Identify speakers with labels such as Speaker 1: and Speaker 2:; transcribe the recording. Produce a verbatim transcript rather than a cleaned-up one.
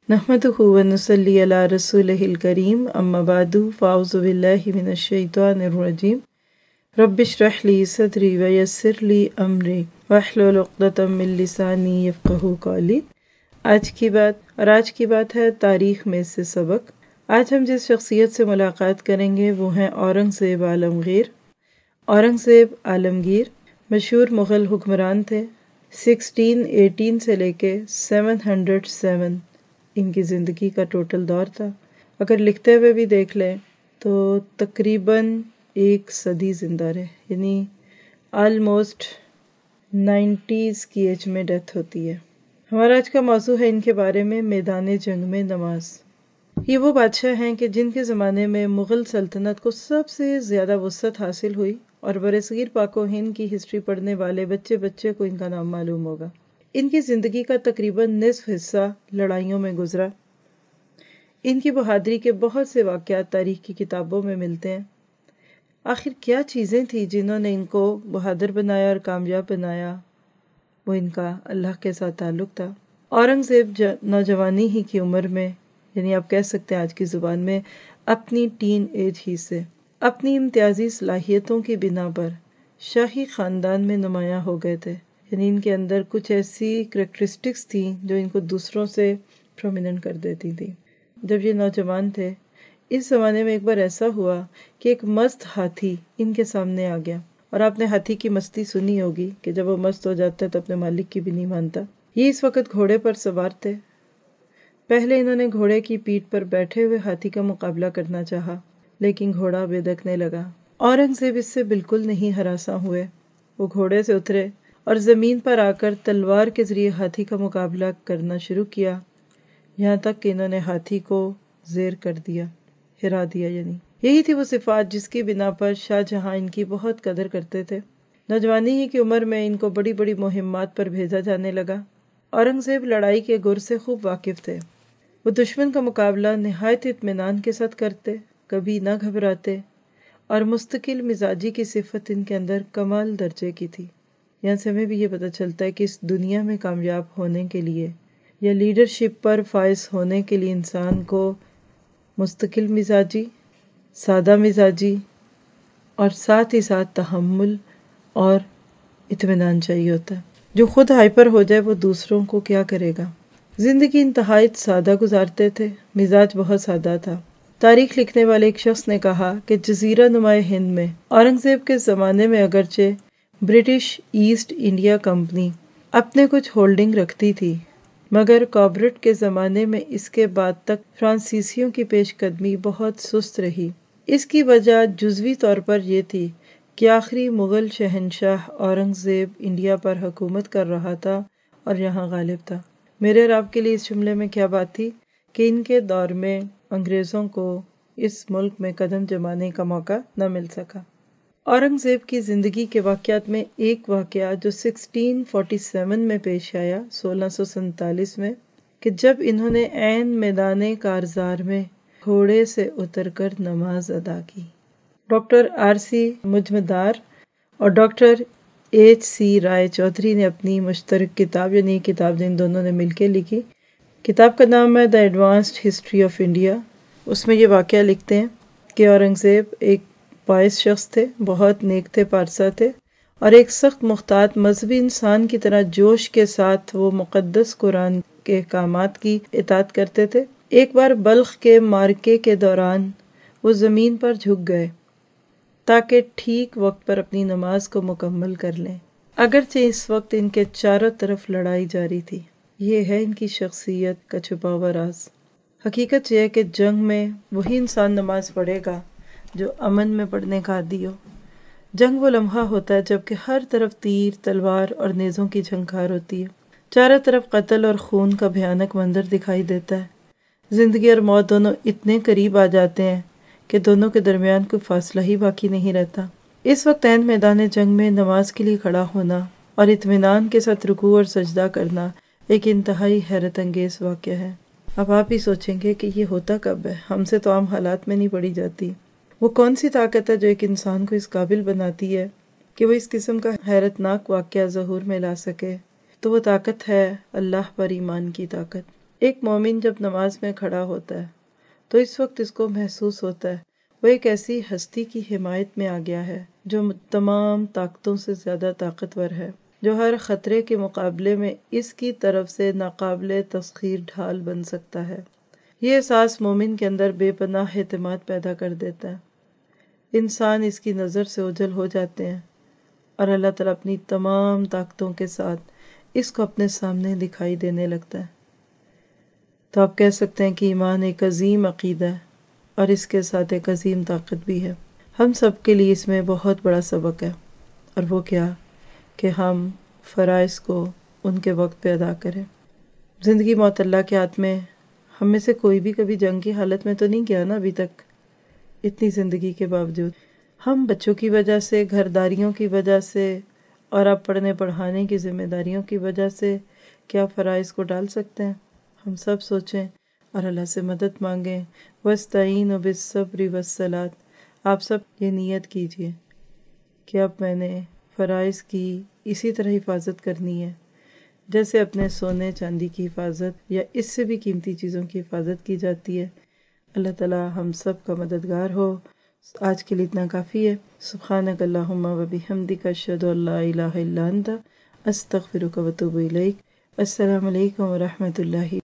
Speaker 1: नहमदुहु व नुसल्ली अला रसूलिहिल करीम अम्मा बादु फ़ाऊज़ु बिल्लाहि मिनश शैतानिर रजीम रब्बिश्रह ली सदरी व यस्सिर ली अमरी वहलुल उक़दतम मिन लिसानी यफ़क़हू क़ौली। आज की बात और आज की बात है तारीख़ में से सबक। आज हम जिस शख्सियत से मुलाकात करेंगे वो हैं औरंगज़ेब आलमगीर। औरंगज़ेब आलमगीर मशहूर मुग़ल हुक्मरान थे। सिक्सटीन एटीन से लेके सेवन हंड्रेड सेवन इनकी ज़िंदगी का टोटल दौर था। अगर लिखते हुए भी देख लें तो तकरीबन एक सदी ज़िंदा रहे, यानी आलमोस्ट नाइन्टीज़ की एज में डेथ होती है। हमारा आज का मौजू है इनके बारे में मैदान जंग में नमाज। ये वो बादशाह हैं कि जिनके ज़माने में मुग़ल सल्तनत को सबसे ज़्यादा वुसअत हासिल हुई और बरसगीर पाको हिंद की हिस्ट्री पढ़ने वाले बच्चे बच्चे को इनका नाम मालूम होगा। इनकी ज़िंदगी का तकरीबन निस्फ हिस्सा लड़ाइयों में गुजरा। इनकी बहादुरी के बहुत से वाक़यात तारीख़ की किताबों में मिलते हैं। आखिर क्या चीज़ें थी जिन्होंने इनको बहादुर बनाया और कामयाब बनाया? वो इनका अल्लाह के साथ ताल्लुक़ था। औरंगज़ेब नौजवानी ही की उम्र में, यानी आप कह सकते हैं आज की ज़ुबान में, अपनी टीन एज ही से अपनी इम्तियाज़ी सलाहियतों की बिना पर शाही ख़ानदान में नुमायाँ हो गए थे। यानी इनके अंदर कुछ ऐसी करैक्टरिस्टिक्स थी जो इनको दूसरों से प्रोमिनेंट कर देती थी। जब ये नौजवान थे, इस ज़माने में एक बार ऐसा हुआ कि एक मस्त हाथी इनके सामने आ गया। और आपने हाथी की मस्ती सुनी होगी कि जब वो मस्त हो जाता है तो अपने मालिक की भी नहीं मानता। ये इस वक्त घोड़े पर सवार थे। पहले इन्होंने घोड़े की पीठ पर बैठे हुए हाथी का मुकाबला करना चाहा, लेकिन घोड़ा बेदखने लगा। औरंगज़ेब इससे बिल्कुल नहीं हरासा हुए। वो घोड़े से उतरे और ज़मीन पर आकर तलवार के ज़रिए हाथी का मुकाबला करना शुरू किया, यहाँ तक कि इन्होंने हाथी को ज़ेर कर दिया, हिरा दिया। यानी यही थी वो सिफ़ात जिसकी बिना पर शाहजहाँ इनकी बहुत कदर करते थे। नौजवानी ही की उम्र में इनको बड़ी बड़ी मुहिम्मात पर भेजा जाने लगा। औरंगज़ेब लड़ाई के गुर से खूब वाकिफ़ थे। वो दुश्मन का मुकाबला नहायत इत्मीनान के साथ करते, कभी न घबराते, और मुस्तकिल मिजाजी की सिफत इनके अंदर कमाल दर्जे की थी। यहाँ से हमें भी ये पता चलता है कि इस दुनिया में कामयाब होने के लिए या लीडरशिप पर फाइज होने के लिए इंसान को मुस्तकिल मिजाजी, सादा मिजाजी और साथ ही साथ तहम्मुल और इत्मीनान चाहिए होता है। जो खुद हाइपर हो जाए वो दूसरों को क्या करेगा। ज़िंदगी इंतहायत सादा गुजारते थे, मिजाज बहुत सादा था। तारीख लिखने वाले एक शख्स ने कहा कि जजीरा नुमाए हिंद में औरंगज़ेब के ज़माने में अगरचे ब्रिटिश ईस्ट इंडिया कंपनी अपने कुछ होल्डिंग रखती थी, मगर कॉर्बेट के ज़माने में इसके बाद तक फ्रांसीसियों की पेशकदमी बहुत सुस्त रही। इसकी वजह जुज़वी तौर पर यह थी कि आखिरी मुग़ल शहनशाह औरंगज़ेब इंडिया पर हुकूमत कर रहा था और यहाँ गालिब था। मेरे और आपके लिए इस जुमले में क्या बात थी कि इनके दौर में अंग्रेज़ों को इस मुल्क में कदम जमाने का मौका न मिल सका। औरंगज़ेब की ज़िंदगी के वाक़यात में एक वाक़या जो सिक्सटीन फोर्टी सेवन में पेश आया, सोलह सौ सैंतालीस में, कि जब इन्होंने ऐन मैदान कारज़ार में घोड़े से उतरकर नमाज अदा की। डॉक्टर आर सी मुजमदार और doctor H C Ray Chaudhuri ने अपनी मुश्तरक किताब, यानी किताब जिन दोनों ने मिलकर लिखी, किताब का नाम है the advanced history of India. उसमें ये वाक़या लिखते हैं कि औरंगज़ेब एक बाइस शख्स थे, बहुत नेक थे, पारसा थे, और एक सख्त मुख्तात मजहबी इंसान की तरह जोश के साथ वो मुक़द्दस कुरान के अहकामात की इताअत करते थे। एक बार बल्ख के मार्के के दौरान वो ज़मीन पर झुक गए ताकि ठीक वक्त पर अपनी नमाज को मुकम्मल कर लें, अगरचे इस वक्त इनके चारों तरफ लड़ाई जारी थी। ये है इनकी शख्सियत का छुपा हुआ राज। हकीकत यह है कि जंग में वही इंसान नमाज पढ़ेगा जो अमन में पढ़ने का आदी हो। जंग वो लम्हा होता है जबकि हर तरफ तीर, तलवार और नेज़ों की झंकार होती है। चारों तरफ कत्ल और खून का भयानक मंजर दिखाई देता है। जिंदगी और मौत दोनों इतने करीब आ जाते हैं कि दोनों के दरमियान कोई फासला ही बाकी नहीं रहता। इस वक्त ऐन मैदान जंग में नमाज के लिए खड़ा होना और इत्मीनान के साथ रुकू और सजदा करना एक इंतहाई हैरत अंगेज वाक़या है। अब आप ही सोचेंगे कि ये होता कब है, हमसे तो आम हालात में नहीं पड़ी जाती। वो कौन सी ताकत है जो एक इंसान को इस काबिल बनाती है कि वो इस किस्म का हैरतनाक वाक़या ज़हूर में ला सके? तो वो ताकत है अल्लाह पर ईमान की ताकत। ایک مومن جب نماز میں کھڑا ہوتا ہے تو اس وقت اس کو محسوس ہوتا ہے وہ ایک ایسی ہستی کی حمایت میں آ گیا ہے جو تمام طاقتوں سے زیادہ طاقتور ہے، جو ہر خطرے کے مقابلے میں اس کی طرف سے ناقابل تسخیر ڈھال بن سکتا ہے۔ یہ احساس مومن کے اندر بے پناہ اعتماد پیدا کر دیتا ہے۔ انسان اس کی نظر سے اوجھل ہو جاتے ہیں اور اللہ تعالیٰ اپنی تمام طاقتوں کے ساتھ اس کو اپنے سامنے دکھائی دینے لگتا ہے۔ تو آپ کہہ سکتے ہیں کہ ایمان ایک عظیم عقیدہ ہے اور اس کے ساتھ ایک عظیم طاقت بھی ہے۔ ہم سب کے لیے اس میں بہت بڑا سبق ہے، اور وہ کیا کہ ہم فرائض کو ان کے وقت پہ ادا کریں۔ زندگی موت اللہ کے ہاتھ میں۔ ہم میں سے کوئی بھی کبھی جنگ کی حالت میں تو نہیں گیا نا ابھی تک، اتنی زندگی کے باوجود۔ ہم بچوں کی وجہ سے، گھرداریوں کی وجہ سے اور اب پڑھنے پڑھانے کی ذمہ داریوں کی وجہ سے کیا فرائض کو ڈال سکتے ہیں؟ ہم سب سوچیں اور اللہ سے مدد مانگیں۔ وَاسْتَعِينُوا بِالصَّبْرِ وَالصَّلَاةِ۔ آپ سب یہ نیت کیجئے کہ اب میں نے فرائض کی اسی طرح حفاظت کرنی ہے جیسے اپنے سونے چاندی کی حفاظت یا اس سے بھی قیمتی چیزوں کی حفاظت کی جاتی ہے۔ اللہ تعالی ہم سب کا مددگار ہو۔ آج کے لیے اتنا کافی ہے۔ سبحانک اللہم و بحمدک، اشہد ان لا الہ الا انت، استغفرک و اتوب الیک۔ السلام علیکم و رحمۃ اللہ۔